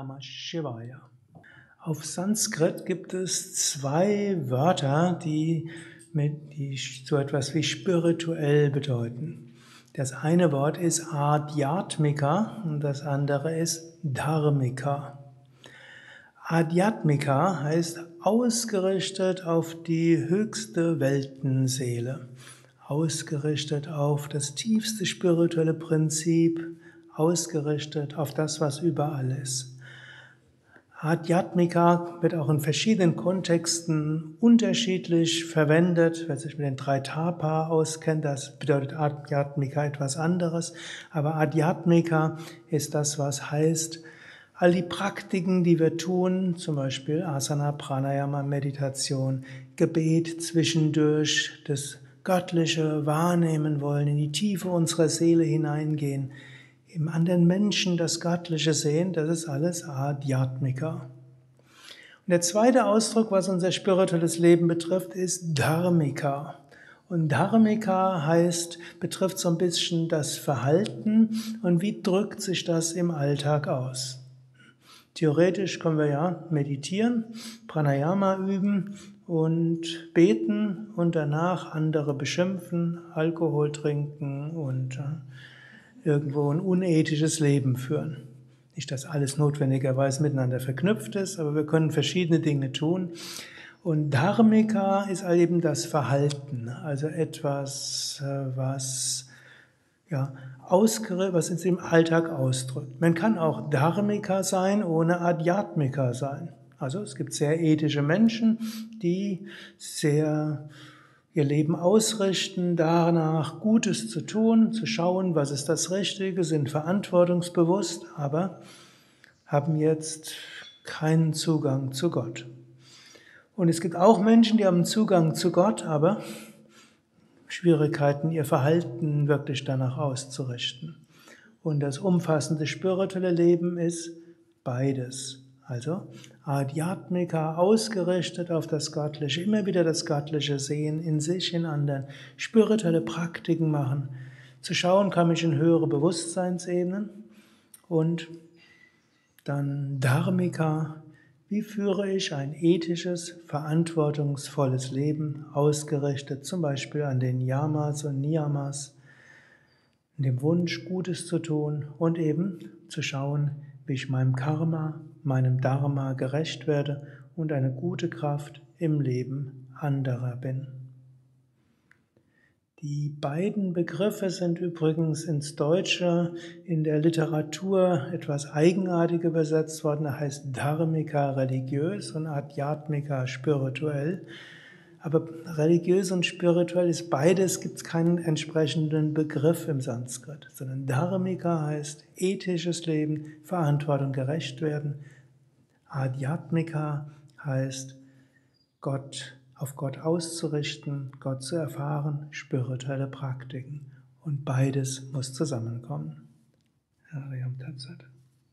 Namah Shivaya. Auf Sanskrit gibt es zwei Wörter, die so etwas wie spirituell bedeuten. Das eine Wort ist Adhyatmika und das andere ist Dharmika. Adhyatmika heißt ausgerichtet auf die höchste Weltenseele, ausgerichtet auf das tiefste spirituelle Prinzip, ausgerichtet auf das, was überall ist. Adhyatmika wird auch in verschiedenen Kontexten unterschiedlich verwendet. Wer sich mit den drei Tapa auskennt, das bedeutet Adhyatmika etwas anderes. Aber Adhyatmika ist das, was heißt, all die Praktiken, die wir tun, zum Beispiel Asana, Pranayama, Meditation, Gebet zwischendurch, das Göttliche wahrnehmen wollen, in die Tiefe unserer Seele hineingehen, im anderen Menschen das Göttliche sehen, das ist alles Adhyatmika. Und der zweite Ausdruck, was unser spirituelles Leben betrifft, ist Dharmika. Und Dharmika betrifft so ein bisschen das Verhalten und wie drückt sich das im Alltag aus. Theoretisch können wir ja meditieren, Pranayama üben und beten und danach andere beschimpfen, Alkohol trinken und irgendwo ein unethisches Leben führen. Nicht, dass alles notwendigerweise miteinander verknüpft ist, aber wir können verschiedene Dinge tun. Und Dharmika ist eben das Verhalten, also etwas, was es im Alltag ausdrückt. Man kann auch Dharmika sein, ohne Adhyatmika sein. Also es gibt sehr ethische Menschen, die ihr Leben ausrichten, danach Gutes zu tun, zu schauen, was ist das Richtige, sind verantwortungsbewusst, aber haben jetzt keinen Zugang zu Gott. Und es gibt auch Menschen, die haben Zugang zu Gott, aber Schwierigkeiten, ihr Verhalten wirklich danach auszurichten. Und das umfassende spirituelle Leben ist beides. Also Adhyatmika, ausgerichtet auf das Göttliche, immer wieder das Göttliche sehen, in sich, in anderen, spirituelle Praktiken machen, zu schauen, komme ich in höhere Bewusstseinsebenen, und dann Dharmika, wie führe ich ein ethisches, verantwortungsvolles Leben, ausgerichtet zum Beispiel an den Yamas und Niyamas, dem Wunsch, Gutes zu tun und eben zu schauen, wie ich meinem Karma, meinem Dharma gerecht werde und eine gute Kraft im Leben anderer bin. Die beiden Begriffe sind übrigens ins Deutsche in der Literatur etwas eigenartig übersetzt worden. Da heißt Dharmika religiös und Adhyatmika spirituell. Aber religiös und spirituell ist beides, gibt es keinen entsprechenden Begriff im Sanskrit, sondern Dharmika heißt ethisches Leben, Verantwortung gerecht werden. Adhyatmika heißt auf Gott auszurichten, Gott zu erfahren, spirituelle Praktiken. Und beides muss zusammenkommen. Hariam Tat Sat.